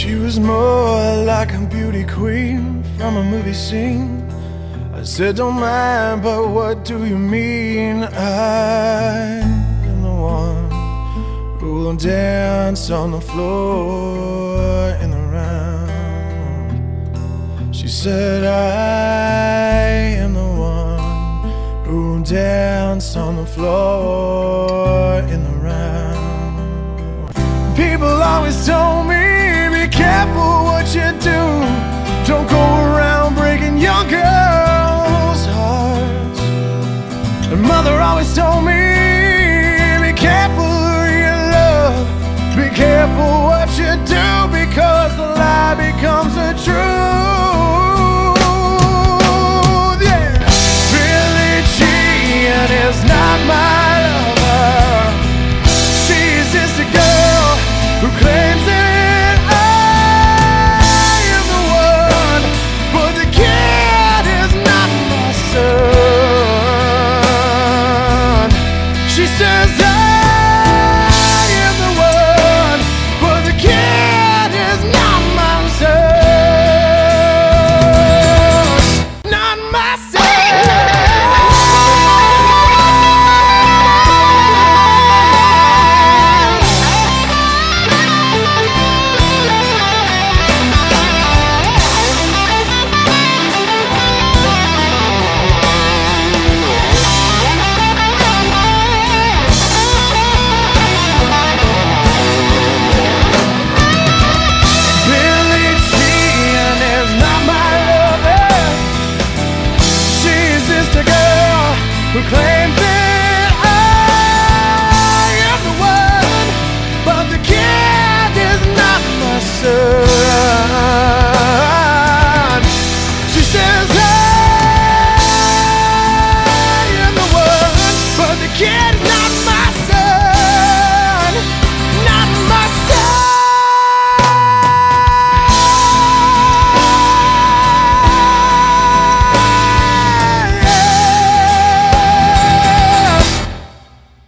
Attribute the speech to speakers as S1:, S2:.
S1: She was more like a beauty queen from a movie scene. I said, don't mind, but what do you mean? I am the one who will dance on the floor in the round. She said, I am the one who will dance on the floor in the round. People always told me, be careful what you do. Don't go